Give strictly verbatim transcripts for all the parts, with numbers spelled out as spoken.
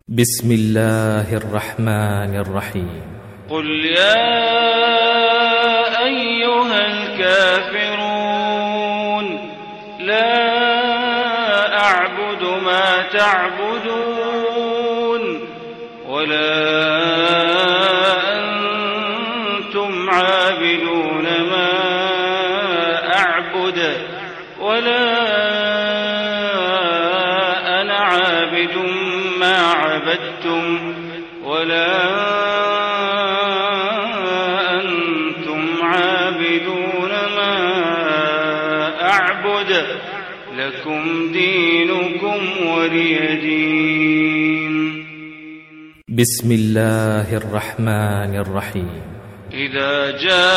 بسم الله الرحمن الرحيم. قل يا أيها الكافرون لا أعبد ما تعبدون ولا أنتم عابدون ما أعبد ولا أنا عابد ما عبدتم ولا أنتم عابدون ما أعبد لكم دينكم ولي دين. بسم الله الرحمن الرحيم. إذا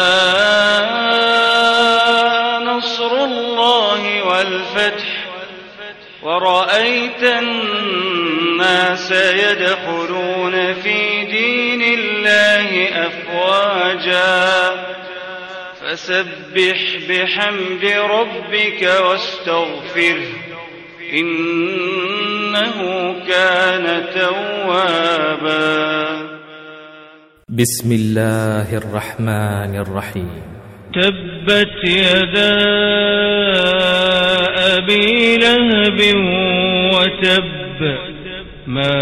جاء نصر الله والفتح ورأيت الناس يدخلون في دين الله أفواجا فسبح بحمد ربك واستغفره إنه كان توابا. بسم الله الرحمن الرحيم. تبت يدا أبي لهب وتب ما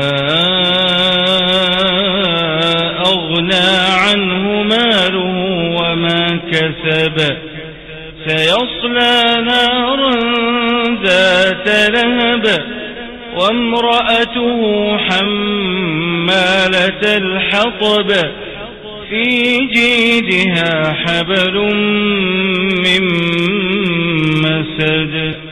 أغنى عنه ماله وما كسب سيصلى نارا ذات لهب وامرأته حمالة الحطب في جيدها حبل من مسد.